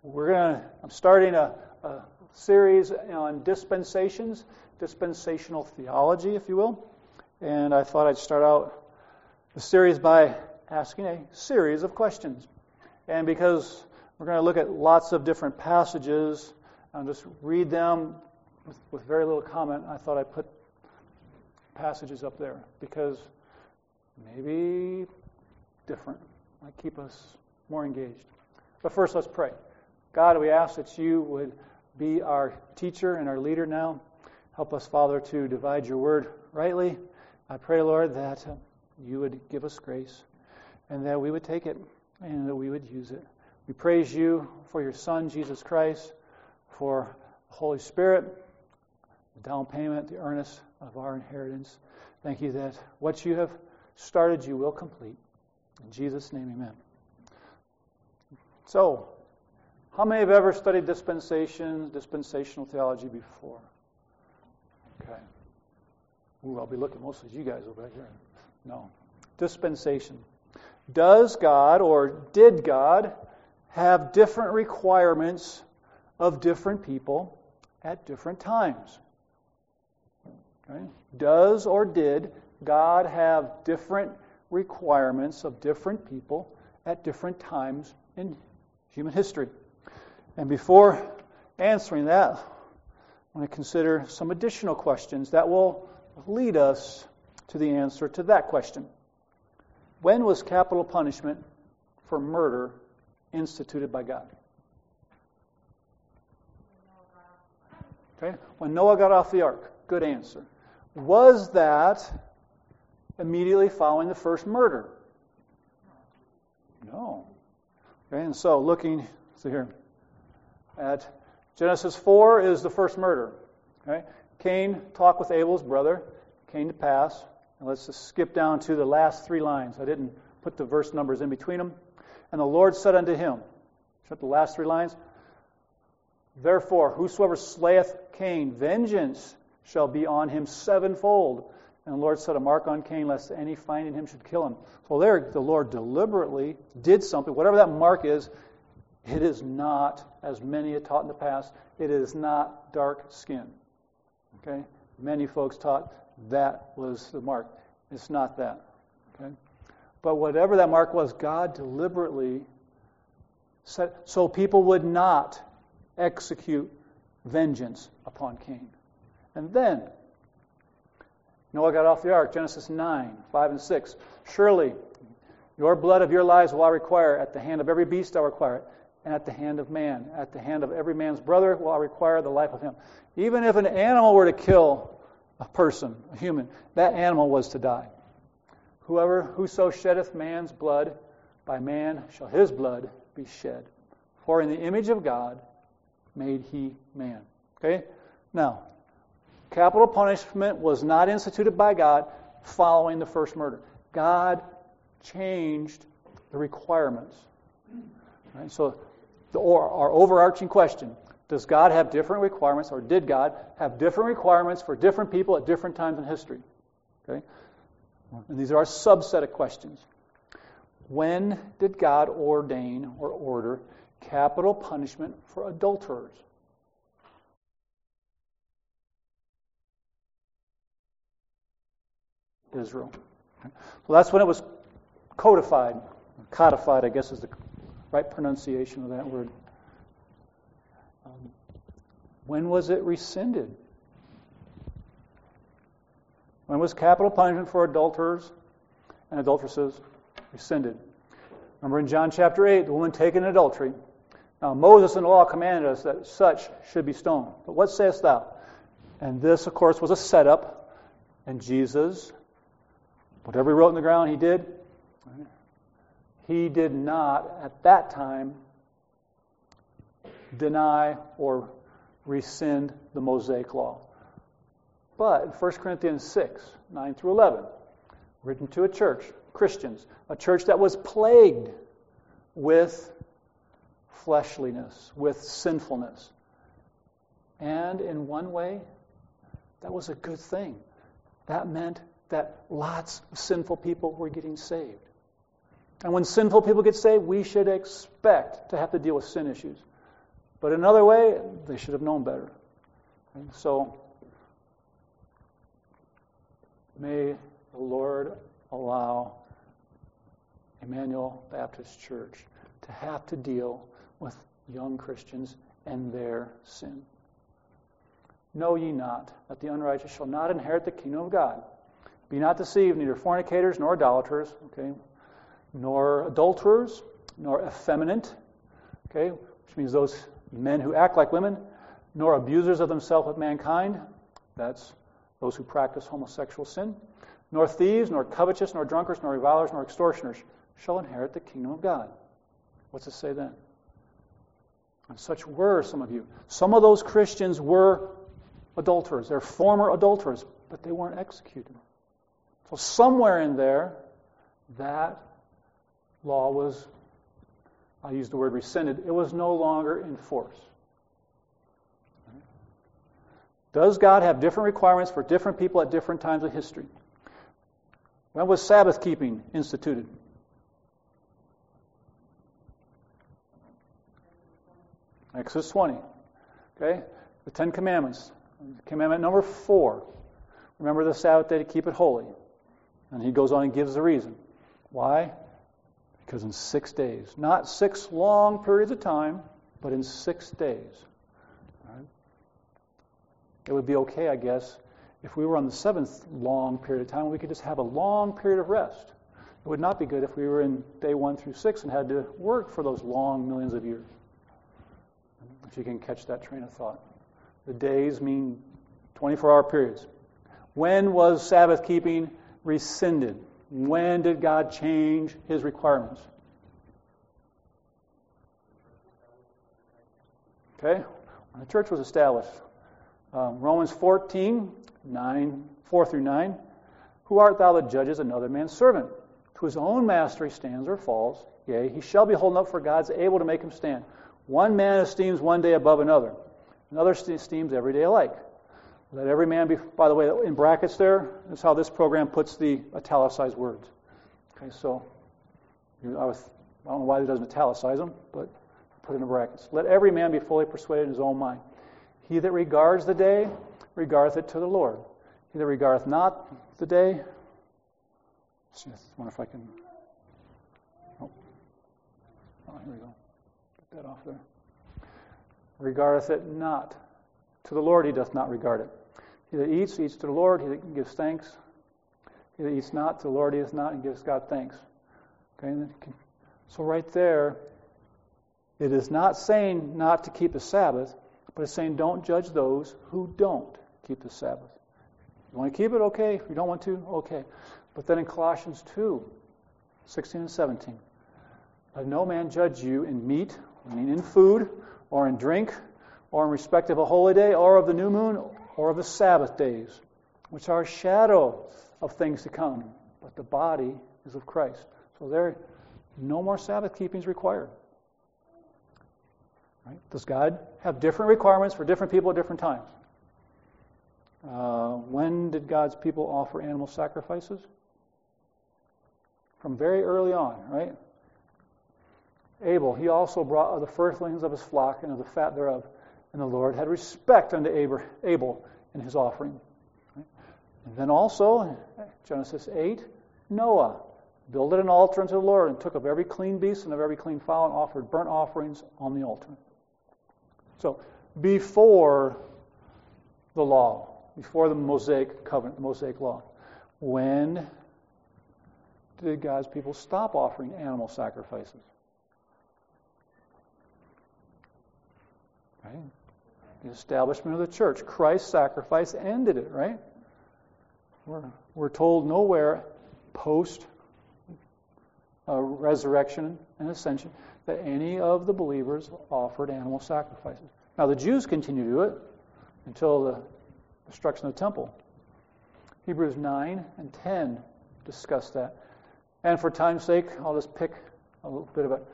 I'm starting a series on dispensations, dispensational theology, if you will. And I thought I'd start out the series by asking a series of questions. And because we're going to look at lots of different passages and just read them with very little comment, I thought I'd put passages up there because maybe different might keep us more engaged. But first, let's pray. God, we ask that you would be our teacher and our leader now. Help us, Father, to divide your word rightly. I pray, Lord, that you would give us grace and that we would take it and that we would use it. We praise you for your Son, Jesus Christ, for the Holy Spirit, the down payment, the earnest of our inheritance. Thank you that what you have started, you will complete. In Jesus' name, amen. So, how many have ever studied dispensational theology before? Okay. Ooh, I'll be looking mostly at you guys over here. No. Dispensation. Does God or did God have different requirements of different people at different times? Okay. Does or did God have different requirements of different people at different times in human history? And before answering that, I want to consider some additional questions that will lead us to the answer to that question. When was capital punishment for murder instituted by God? Okay, when Noah got off the ark. Good answer. Was that immediately following the first murder? No. Okay, and so looking here at Genesis 4 is the first murder. Okay, Cain talked with Abel's brother, came to pass. And let's just skip down to the last three lines. I didn't put the verse numbers in between them. And the Lord said unto him, check the last three lines, therefore, whosoever slayeth Cain, vengeance shall be on him sevenfold. And the Lord set a mark on Cain, lest any finding him should kill him. So there, the Lord deliberately did something. Whatever that mark is, it is not, as many had taught in the past, it is not dark skin. Okay? Many folks taught that was the mark. It's not that. Okay? But whatever that mark was, God deliberately set so people would not execute vengeance upon Cain. And then Noah got off the ark, Genesis 9, 5 and 6. Surely your blood of your lives will I require, at the hand of every beast I require it, and at the hand of man. At the hand of every man's brother will I require the life of him. Even if an animal were to kill a person, a human, that animal was to die. Whoso sheddeth man's blood, by man shall his blood be shed. For in the image of God made he man. Okay? Now, capital punishment was not instituted by God following the first murder. God changed the requirements. Right? So, our overarching question, does God have different requirements, or did God have different requirements for different people at different times in history? Okay? And these are our subset of questions. When did God ordain or order capital punishment for adulterers? Israel. Okay. So that's when it was codified. Codified, I guess, is the right pronunciation of that word. When was it rescinded? When was capital punishment for adulterers and adulteresses rescinded? Remember in John chapter 8, the woman taken in adultery. Now Moses in the law commanded us that such should be stoned. But what sayest thou? And this, of course, was a setup. And Jesus, whatever he wrote in the ground, he did. He did not, at that time, deny or rescind the Mosaic law. But in 1 Corinthians 6, 9 through 11, written to a church, Christians, a church that was plagued with fleshliness, with sinfulness. And in one way, that was a good thing. That meant that lots of sinful people were getting saved. And when sinful people get saved, we should expect to have to deal with sin issues. But another way, they should have known better. And so, may the Lord allow Emmanuel Baptist Church to have to deal with young Christians and their sin. Know ye not that the unrighteous shall not inherit the kingdom of God? Be not deceived, neither fornicators, nor idolaters, nor adulterers, nor effeminate, which means those men who act like women, nor abusers of themselves with mankind, that's those who practice homosexual sin, nor thieves, nor covetous, nor drunkards, nor revilers, nor extortioners shall inherit the kingdom of God. What's it say then? And such were some of you. Some of those Christians were adulterers. They're former adulterers, but they weren't executed. So somewhere in there, that law was, I use the word rescinded, it was no longer in force. Does God have different requirements for different people at different times of history? When was Sabbath keeping instituted? Exodus 20. The Ten Commandments. Commandment number 4. Remember the Sabbath day to keep it holy. And he goes on and gives the reason. Why? Because in 6 days. Not 6 long periods of time, but in 6 days. Right? It would be okay, I guess, if we were on the 7th long period of time, we could just have a long period of rest. It would not be good if we were in day 1 through 6 and had to work for those long millions of years. If you can catch that train of thought. The days mean 24-hour periods. When was Sabbath keeping rescinded? When did God change His requirements? When the church was established. Romans 14, 4 through 9. Who art thou that judges another man's servant? To his own master he stands or falls. Yea, he shall be holden up, for God is able to make him stand. One man esteems one day above another. Another esteems every day alike. Let every man be, by the way, in brackets there, is how this program puts the italicized words. So I don't know why it doesn't italicize them, but put it in brackets. Let every man be fully persuaded in his own mind. He that regards the day, regardeth it to the Lord. He that regardeth not the day, I wonder if I can, here we go. Get that off there. Regardeth it not. To the Lord he doth not regard it. He that eats, eats to the Lord. He that gives thanks. He that eats not, to the Lord he eateth not, and gives God thanks. So right there, it is not saying not to keep the Sabbath, but it's saying don't judge those who don't keep the Sabbath. You want to keep it? Okay. If you don't want to, okay. But then in Colossians 2, 16 and 17, let no man judge you in meat, I mean in food, or in drink, or in respect of a holy day, or of the new moon, or of the Sabbath days, which are a shadow of things to come. But the body is of Christ. So there, no more Sabbath keeping is required. Right? Does God have different requirements for different people at different times? When did God's people offer animal sacrifices? From very early on, right? Abel, he also brought of the firstlings of his flock and of the fat thereof. And the Lord had respect unto Abel in his offering. Right? And then also, Genesis 8, Noah builded an altar unto the Lord and took of every clean beast and of every clean fowl and offered burnt offerings on the altar. So, before the law, before the Mosaic covenant, the Mosaic law, when did God's people stop offering animal sacrifices? Right? The establishment of the church. Christ's sacrifice ended it, right? We're told nowhere post resurrection and ascension that any of the believers offered animal sacrifices. Now the Jews continue to do it until the destruction of the temple. Hebrews 9 and 10 discuss that. And for time's sake, I'll just pick a little bit of it.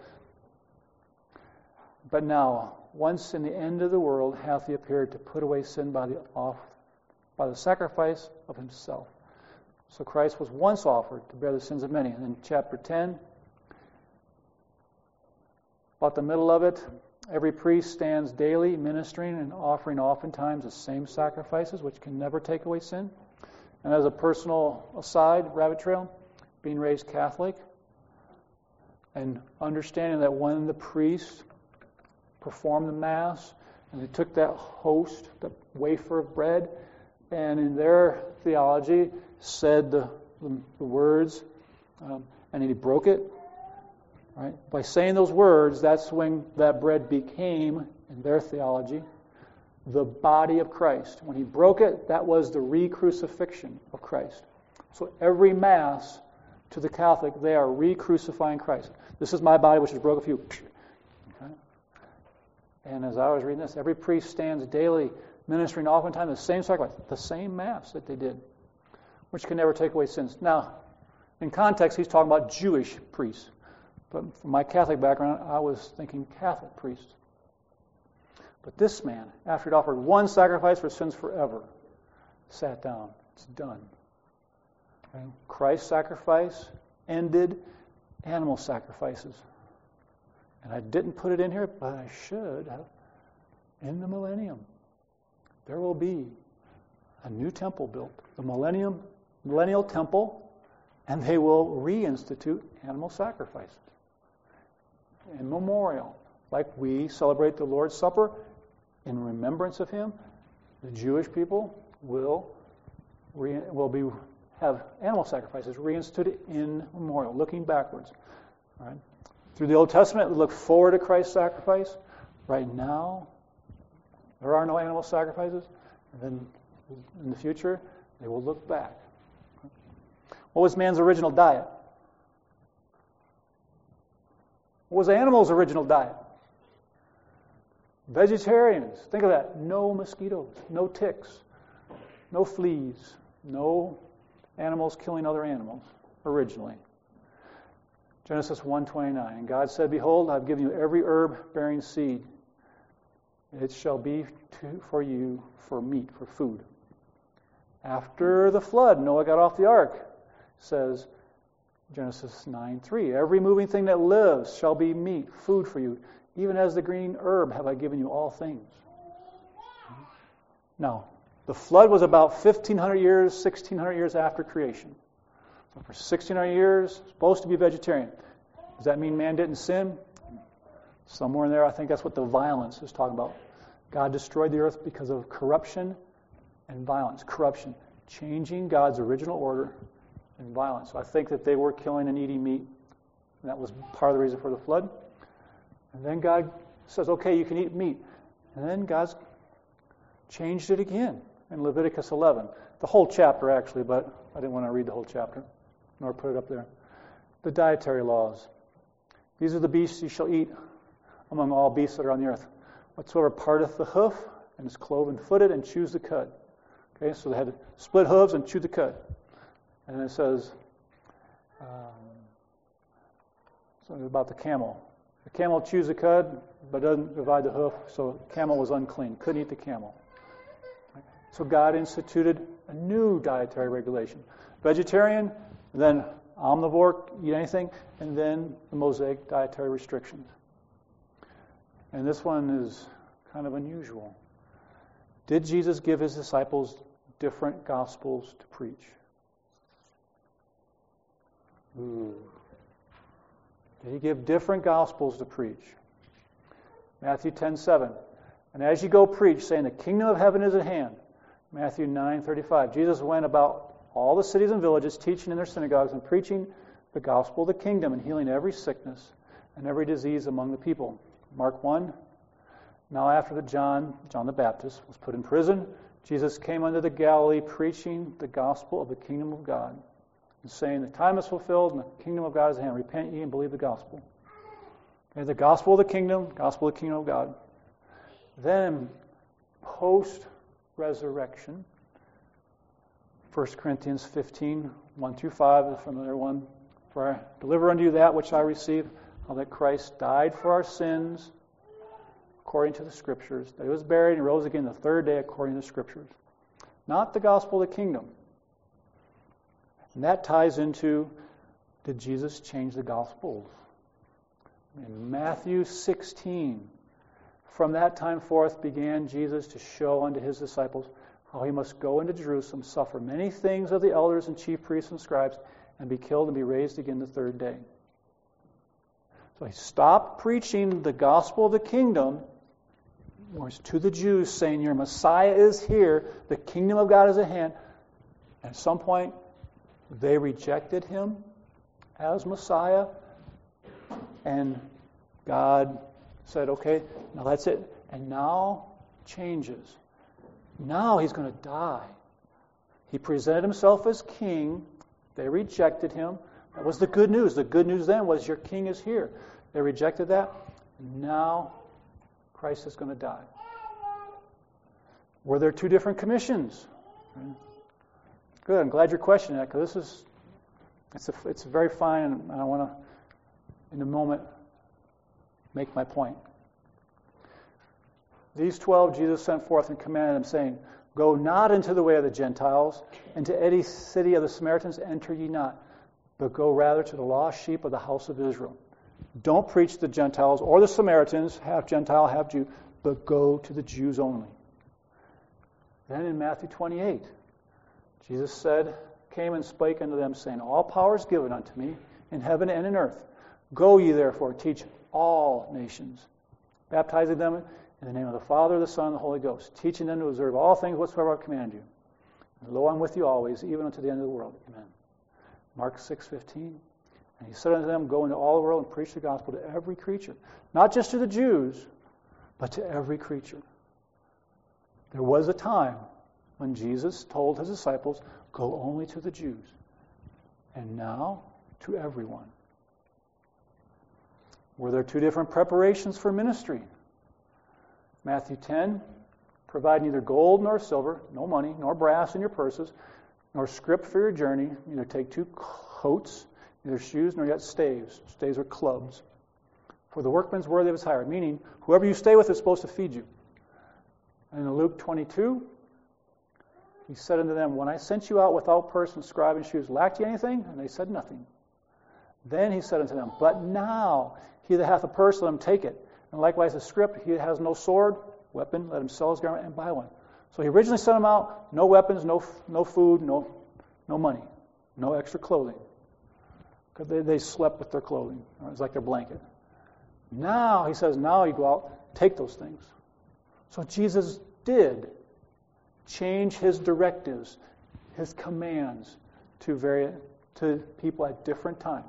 But now, once in the end of the world hath he appeared to put away sin by the sacrifice of himself. So Christ was once offered to bear the sins of many. And in chapter 10, about the middle of it, Every priest stands daily ministering and offering oftentimes the same sacrifices, which can never take away sin. And as a personal aside, rabbit trail, being raised Catholic and understanding that when the priest performed the Mass and they took that host, the wafer of bread, and in their theology said the words, and he broke it, right? By saying those words, that's when that bread became, in their theology, the body of Christ. When he broke it, that was the re-crucifixion of Christ. So every Mass to the Catholic, they are re-crucifying Christ. This is my body which is broken for you. Okay? And as I was reading this, every priest stands daily ministering oftentimes the same sacrifice, the same Mass that they did, which can never take away sins. Now, in context, he's talking about Jewish priests. But from my Catholic background, I was thinking Catholic priests. But this man, after he'd offered one sacrifice for sins forever, sat down. It's done. Okay? Christ's sacrifice ended animal sacrifices. And I didn't put it in here, but I should have. In the millennium, there will be a new temple built, the millennial temple, and they will reinstitute animal sacrifices in memorial. Like we celebrate the Lord's Supper in remembrance of Him, the Jewish people will have animal sacrifices reinstituted in memorial, looking backwards. Right? Through the Old Testament, we look forward to Christ's sacrifice. Right now, there are no animal sacrifices. And then in the future, they will look back. What was man's original diet? What was animals' original diet? Vegetarians. Think of that. No mosquitoes, no ticks, no fleas, no animals killing other animals originally. Genesis 1:29. And God said, Behold, I've given you every herb bearing seed. It shall be for you for meat, for food. After the flood, Noah got off the ark, says Genesis 9:3. Every moving thing that lives shall be meat, food for you. Even as the green herb have I given you all things. Now, the flood was about 1,500 years, 1,600 years after creation. So for 1,600 years, supposed to be vegetarian. Does that mean man didn't sin? Somewhere in there, I think that's what the violence is talking about. God destroyed the earth because of corruption and violence. Corruption, changing God's original order, and violence. So I think that they were killing and eating meat. And that was part of the reason for the flood. And then God says, okay, you can eat meat. And then God's changed it again in Leviticus 11. The whole chapter, actually, but I didn't want to read the whole chapter, nor put it up there. The dietary laws. These are the beasts you shall eat among all beasts that are on the earth. Whatsoever parteth the hoof and is cloven-footed and chews the cud. Okay, so they had split hooves and chewed the cud. And it says something about the camel. The camel chews the cud, but doesn't divide the hoof, so the camel was unclean. Couldn't eat the camel. So God instituted a new dietary regulation. Vegetarian, then omnivore, eat anything, and then the Mosaic dietary restrictions. And this one is kind of unusual. Did Jesus give His disciples different gospels to preach? Ooh. Did He give different gospels to preach? Matthew 10:7. And as you go preach, saying, the kingdom of heaven is at hand. Matthew 9:35. Jesus went about all the cities and villages, teaching in their synagogues and preaching the gospel of the kingdom and healing every sickness and every disease among the people. Mark 1. Now after that John the Baptist, was put in prison, Jesus came unto the Galilee preaching the gospel of the kingdom of God and saying, the time is fulfilled and the kingdom of God is at hand. Repent ye and believe the gospel. Okay, the gospel of the kingdom of God. Then post-resurrection, 1 Corinthians 15, 1-5, the familiar one. For I deliver unto you that which I received, how that Christ died for our sins, according to the Scriptures, that He was buried and rose again the third day according to the Scriptures. Not the gospel of the kingdom. And that ties into, did Jesus change the gospels? In Matthew 16, From that time forth began Jesus to show unto his disciples how he must go into Jerusalem, suffer many things of the elders and chief priests and scribes, and be killed and be raised again the third day. So he stopped preaching the gospel of the kingdom to the Jews, saying, your Messiah is here, the kingdom of God is at hand. At some point, they rejected him as Messiah, and God said, okay, now that's it. And now changes. Now he's going to die. He presented himself as king. They rejected him. That was the good news. The good news then was your king is here. They rejected that. Now Christ is going to die. Were there two different commissions? Good. I'm glad you're questioning that, because it's very fine, and I want to, in a moment, make my point. These 12 Jesus sent forth and commanded them, saying, go not into the way of the Gentiles, into any city of the Samaritans enter ye not, but go rather to the lost sheep of the house of Israel. Don't preach to the Gentiles or the Samaritans, half Gentile, half Jew, but go to the Jews only. Then in Matthew 28, Jesus came and spake unto them, saying, all power is given unto me in heaven and in earth. Go ye therefore, teach all nations, baptizing them in the name of the Father, the Son, and the Holy Ghost, teaching them to observe all things whatsoever I command you. And lo, I'm with you always, even unto the end of the world. Amen. Mark 6:15. And he said unto them, go into all the world and preach the gospel to every creature. Not just to the Jews, but to every creature. There was a time when Jesus told his disciples, go only to the Jews. And now, to everyone. Were there two different preparations for ministry? Matthew 10, provide neither gold nor silver, no money, nor brass in your purses, nor scrip for your journey. Neither take two coats, neither shoes, nor yet staves. Staves are clubs. For the workman's worthy of his hire, meaning whoever you stay with is supposed to feed you. And in Luke 22, he said unto them, when I sent you out without purse and scribe and shoes, lacked ye anything? And they said nothing. Then he said unto them, but now he that hath a purse, let him take it. And likewise a scrip, he that has no sword, weapon, let him sell his garment and buy one. So he originally sent them out, no weapons, no food, no money, no extra clothing. Because they slept with their clothing. It was like their blanket. Now, he says, now you go out, take those things. So Jesus did change his directives, his commands to people at different times.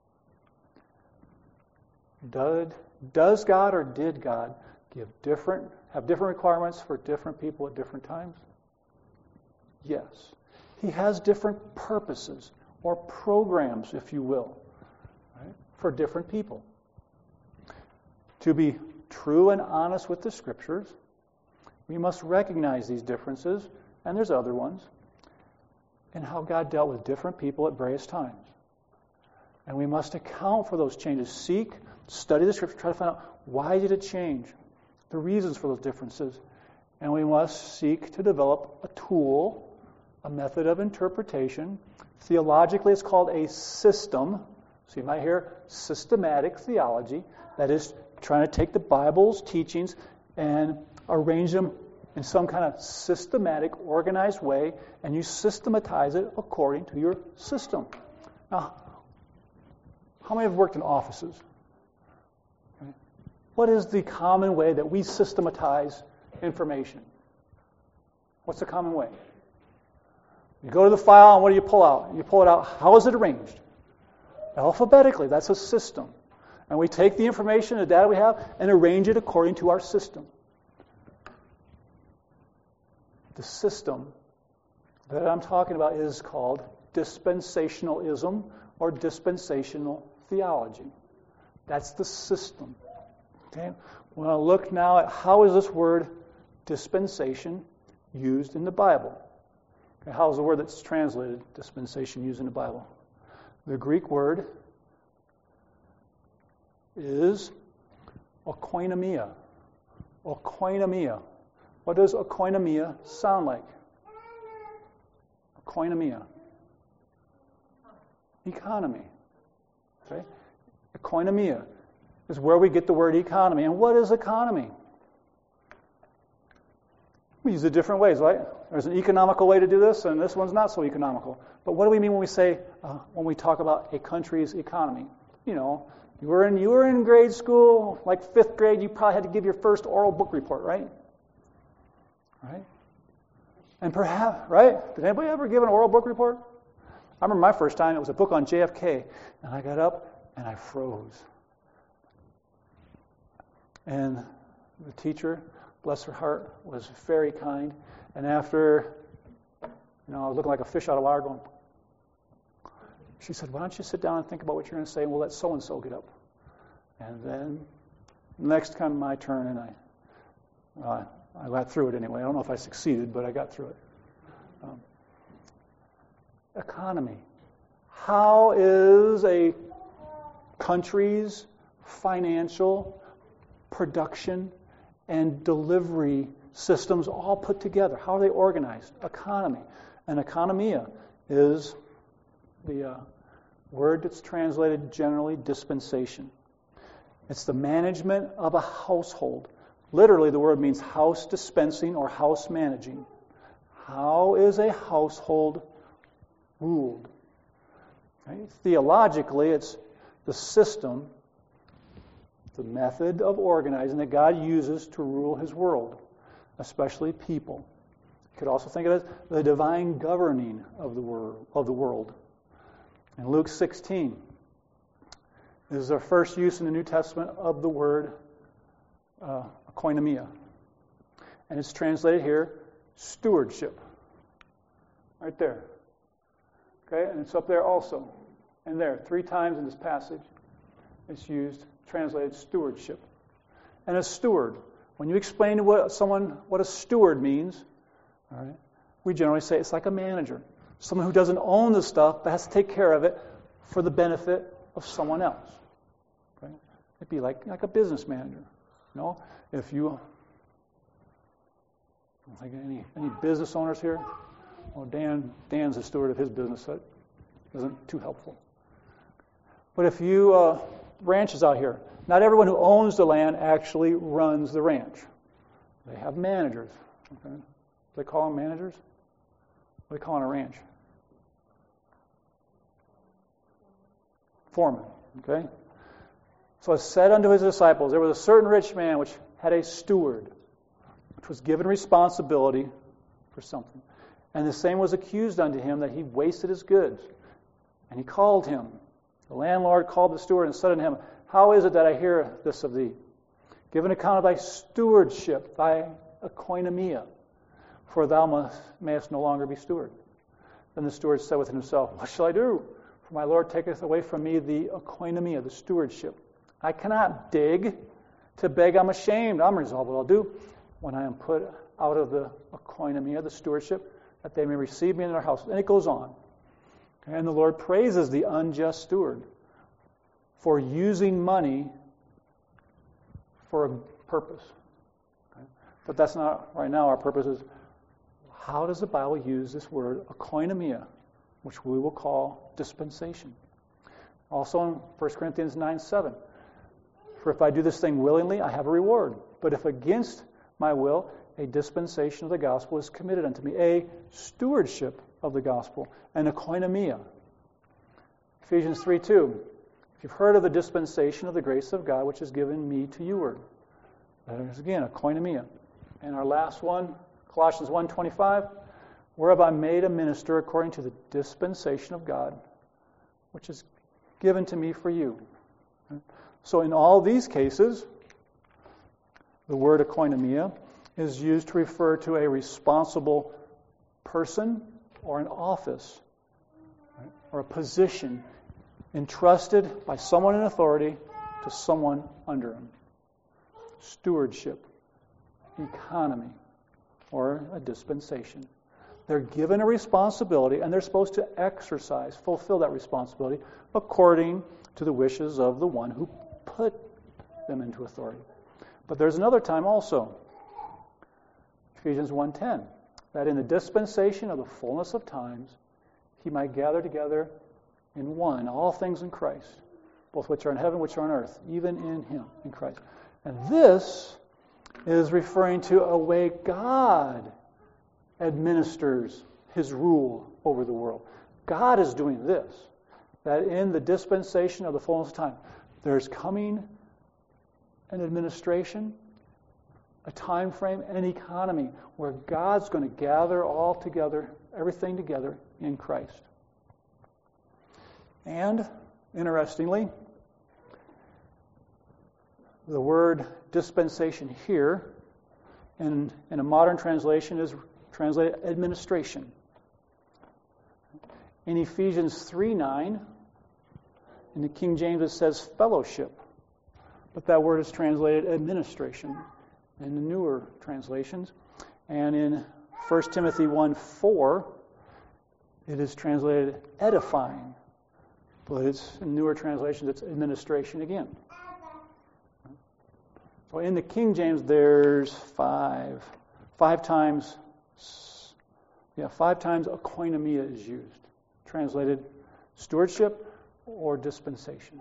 Does God or did God have different requirements for different people at different times? Yes. He has different purposes or programs, if you will, right, for different people. To be true and honest with the Scriptures, we must recognize these differences, and there's other ones, and how God dealt with different people at various times. And we must account for those changes. Study the Scripture, try to find out why did it change, the reasons for those differences. And we must seek to develop a tool, a method of interpretation. Theologically, it's called a system. So you might hear systematic theology. That is trying to take the Bible's teachings and arrange them in some kind of systematic, organized way, and you systematize it according to your system. Now, how many have worked in offices? Okay. What is the common way that we systematize information? What's the common way? You go to the file, and what do you pull out? You pull it out. How is it arranged? Alphabetically. That's a system. And we take the information, the data we have, and arrange it according to our system. The system that I'm talking about is called dispensationalism or dispensational theology. That's the system. Okay? We're going to look now at how is this word dispensation used in the Bible. Okay, how is the word that's translated dispensation used in the Bible? The Greek word is oikonomia. Oikonomia. What does oikonomia sound like? Oikonomia. Economy. Okay? Oikonomia is where we get the word economy. And what is economy? We use it different ways, right? There's an economical way to do this, and this one's not so economical. But what do we mean when we say, when we talk about a country's economy? You know, you were in grade school, like 5th grade, you probably had to give your first oral book report, right? Right? And perhaps, right? Did anybody ever give an oral book report? I remember my first time, it was a book on JFK, and I got up and I froze. And the teacher, bless her heart, was very kind. And after, I was looking like a fish out of water going, she said, why don't you sit down and think about what you're going to say, and we'll let so-and-so get up. And then next time my turn, and I got through it anyway. I don't know if I succeeded, but I got through it. Economy. How is a country's financial, production, and delivery systems all put together? How are they organized? Economy. And economia is the word that's translated generally dispensation. It's the management of a household. Literally, the word means house dispensing or house managing. How is a household ruled? Right? Theologically, it's the system, the method of organizing that God uses to rule His world, especially people. You could also think of it as the divine governing of the world. In Luke 16, this is our first use in the New Testament of the word koinonia. And it's translated here, stewardship. Right there. Okay, and it's up there also. And there, 3 times in this passage, it's used, translated stewardship. And a steward, when you explain to what a steward means, all right, we generally say it's like a manager. Someone who doesn't own the stuff, but has to take care of it for the benefit of someone else. Okay? It'd be like a business manager. If you, I don't think any business owners here? Well, Dan's a steward of his business, so it isn't too helpful. But if you, ranches out here, not everyone who owns the land actually runs the ranch. They have managers. Okay? Do they call them managers? What do they call on a ranch? Foreman. Okay? So it said unto his disciples, there was a certain rich man which had a steward, which was given responsibility for something. And the same was accused unto him that he wasted his goods. And he called him. The landlord called the steward and said unto him, how is it that I hear this of thee? Give an account of thy stewardship, thy koinonia, for thou mayest no longer be steward. Then the steward said within himself, what shall I do? For my Lord taketh away from me the koinonia, the stewardship. I cannot dig. To beg I'm ashamed. I'm resolved what I'll do when I am put out of the koinonia, the stewardship, that they may receive me in their house. And it goes on. And the Lord praises the unjust steward for using money for a purpose. Okay? But that's not right now. Our purpose is, how does the Bible use this word, koinonia, which we will call dispensation? Also in 1 Corinthians 9:7. For if I do this thing willingly, I have a reward. But if against my will, a dispensation of the gospel is committed unto me, a stewardship of the gospel, and a koinonia. Ephesians 3:2. If you've heard of the dispensation of the grace of God, which is given me to you, that is again a koinonia. And our last one, Colossians 1:25, whereof I made a minister according to the dispensation of God, which is given to me for you. So in all these cases, the word koinonia is used to refer to a responsible person or an office, right, or a position entrusted by someone in authority to someone under him. Stewardship, economy, or a dispensation. They're given a responsibility, and they're supposed to fulfill that responsibility according to the wishes of the one who put them into authority. But there's another time also, Ephesians 1:10, that in the dispensation of the fullness of times, he might gather together in one all things in Christ, both which are in heaven, which are on earth, even in him, in Christ. And this is referring to a way God administers His rule over the world. God is doing this, that in the dispensation of the fullness of time, there's coming an administration, a time frame, an economy where God's going to gather all together, everything together in Christ. And, interestingly, the word dispensation here in a modern translation is translated administration. In Ephesians 3:9, in the King James it says fellowship, but that word is translated administration in the newer translations. And in 1 Timothy 1:4, it is translated edifying, but it's in newer translations it's administration again. So in the King James there's five times oikonomia is used, translated stewardship or dispensation.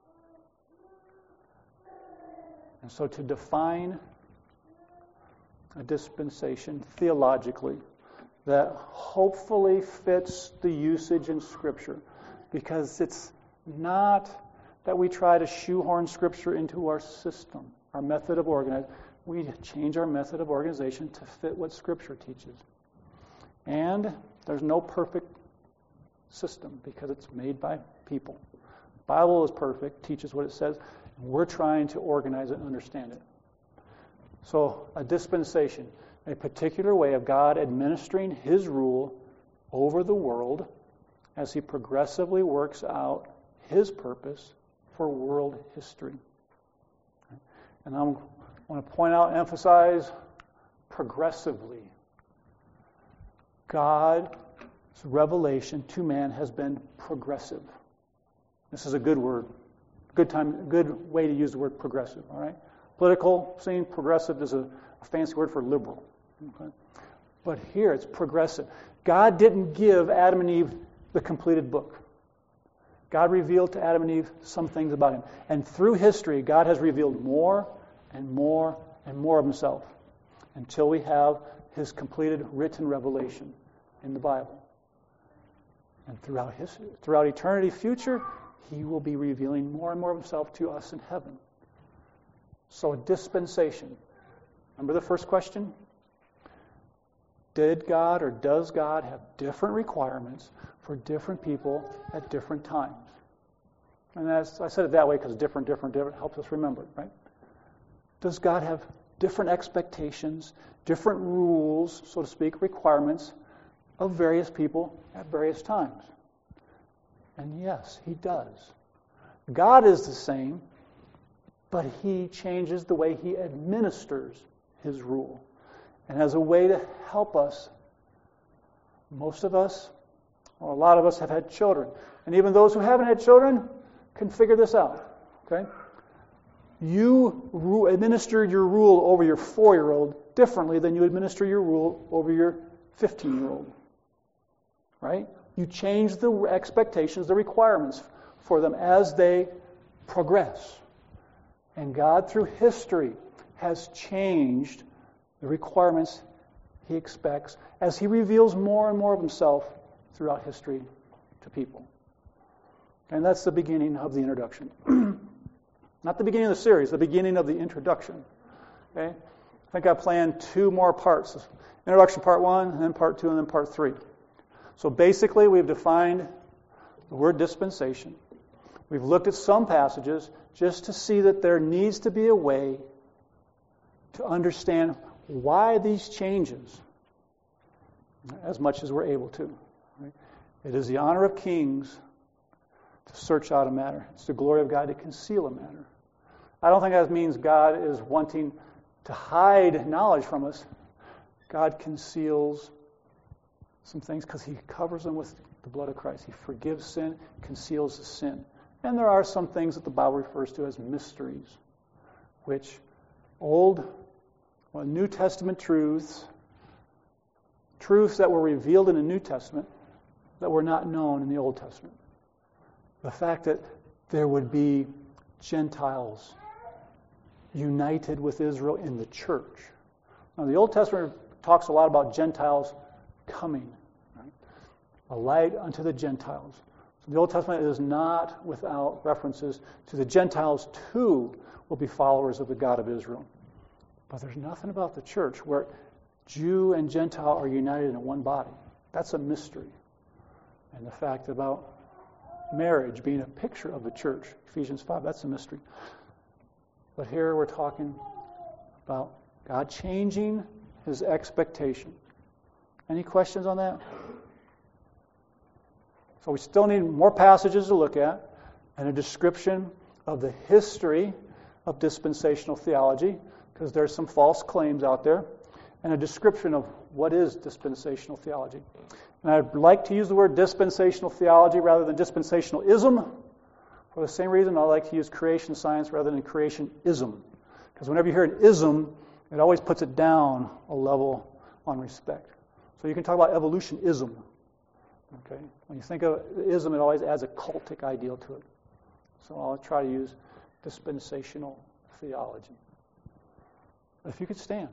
And so to define a dispensation theologically that hopefully fits the usage in Scripture, because it's not that we try to shoehorn Scripture into our system, our method of organizing. We change our method of organization to fit what Scripture teaches. And there's no perfect system because it's made by people. The Bible is perfect, teaches what it says, and we're trying to organize it and understand it. So a dispensation, a particular way of God administering His rule over the world as He progressively works out His purpose for world history. And I want to point out and emphasize progressively. God's revelation to man has been progressive. This is a good word. Good way to use the word progressive, all right? Political scene, progressive is a fancy word for liberal. Okay? But here it's progressive. God didn't give Adam and Eve the completed book. God revealed to Adam and Eve some things about Him. And through history, God has revealed more and more and more of Himself until we have His completed written revelation in the Bible. And throughout eternity future, He will be revealing more and more of Himself to us in heaven. So a dispensation. Remember the first question? Did God or does God have different requirements for different people at different times? And I said it that way because different helps us remember it, right? Does God have different expectations, different rules, so to speak, requirements of various people at various times? And yes, He does. God is the same, but He changes the way He administers His rule. And as a way to help us, most of us, or a lot of us, have had children. And even those who haven't had children can figure this out. Okay? You administer your rule over your 4-year-old differently than you administer your rule over your 15-year-old. Right? You change the expectations, the requirements for them as they progress. And God, through history, has changed the requirements He expects as He reveals more and more of Himself throughout history to people. And that's the beginning of the introduction. Not the beginning of the series, the beginning of the introduction. Okay? I think I planned 2 more parts. Introduction part 1, and then part 2, and then part 3. So basically, we've defined the word dispensation. We've looked at some passages just to see that there needs to be a way to understand why these changes, as much as we're able to. Right? It is the honor of kings to search out a matter. It's the glory of God to conceal a matter. I don't think that means God is wanting to hide knowledge from us. God conceals some things because He covers them with the blood of Christ. He forgives sin, conceals the sin. And there are some things that the Bible refers to as mysteries, which New Testament truths that were revealed in the New Testament that were not known in the Old Testament. The fact that there would be Gentiles united with Israel in the church. Now, the Old Testament talks a lot about Gentiles coming, right? A light unto the Gentiles. So the Old Testament is not without references to the Gentiles too will be followers of the God of Israel. But there's nothing about the church where Jew and Gentile are united in one body. That's a mystery. And the fact about marriage being a picture of the church, Ephesians 5, that's a mystery. But here we're talking about God changing his expectation. Any questions on that? So we still need more passages to look at and a description of the history of dispensational theology, because there's some false claims out there, and a description of what is dispensational theology. And I'd like to use the word dispensational theology rather than dispensationalism for the same reason I like to use creation science rather than creationism. Because whenever you hear an ism, it always puts it down a level on respect. So you can talk about evolutionism. Okay? When you think of ism, it always adds a cultic ideal to it. So I'll try to use dispensational theology. If you could stand.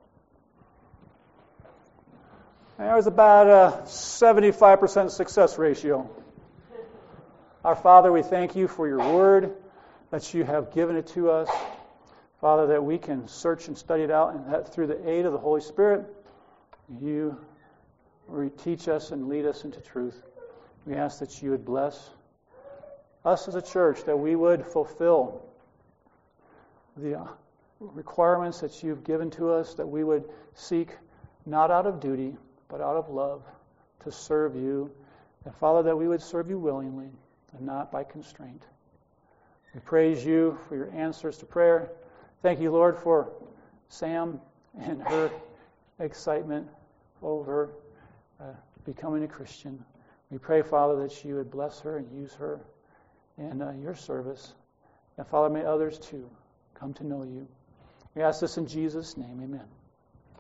There was about a 75% success ratio. Our Father, we thank you for your word, that you have given it to us. Father, that we can search and study it out, and that through the aid of the Holy Spirit, you teach us and lead us into truth. We ask that you would bless us as a church, that we would fulfill the requirements that you've given to us, that we would seek not out of duty, but out of love to serve you. And Father, that we would serve you willingly and not by constraint. We praise you for your answers to prayer. Thank you, Lord, for Sam and her excitement over becoming a Christian. We pray, Father, that you would bless her and use her in your service. And Father, may others too come to know you. We ask this in Jesus' name. Amen.